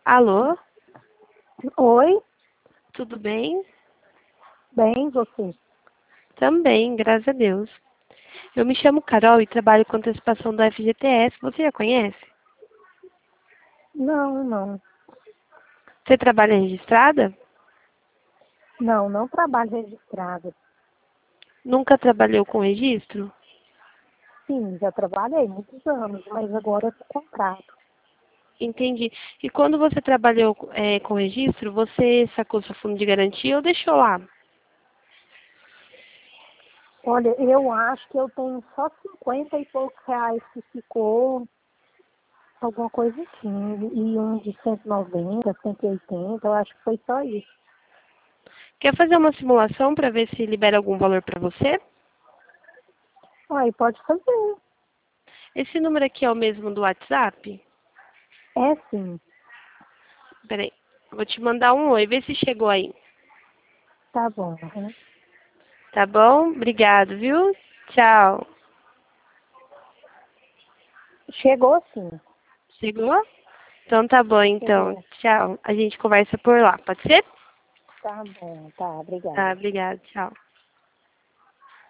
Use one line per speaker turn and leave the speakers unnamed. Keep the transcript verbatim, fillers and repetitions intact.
Alô,
Oi,
tudo bem?
bem, você?
Também, graças a Deus. Eu me chamo Carol e trabalho com antecipação do F G T S. Você já conhece?
Não, não.
Você trabalha registrada?
Não, não trabalho registrado.
Nunca trabalhou com registro?
Sim, já trabalhei muitos anos, mas agora eu tô contrato.
Entendi. E quando você trabalhou é, com registro, você sacou seu fundo de garantia ou deixou lá?
Olha, eu acho que eu tenho só cinquenta e poucos reais que ficou, alguma coisa assim, e um de cento e noventa, cento e oitenta, eu acho que foi só isso.
Quer fazer uma simulação para ver se libera algum valor para você?
Aí pode fazer.
Esse número aqui é o mesmo do WhatsApp?
É sim.
Peraí, vou te mandar um oi, vê se chegou aí.
Tá bom. Né?
Tá bom? Obrigado, viu? Tchau.
Chegou sim.
Chegou? Então tá bom, então.
Chegou.
Tchau. A gente conversa por lá, pode ser?
Tá bom, tá,
Tá,
obrigada.
obrigada. Tchau.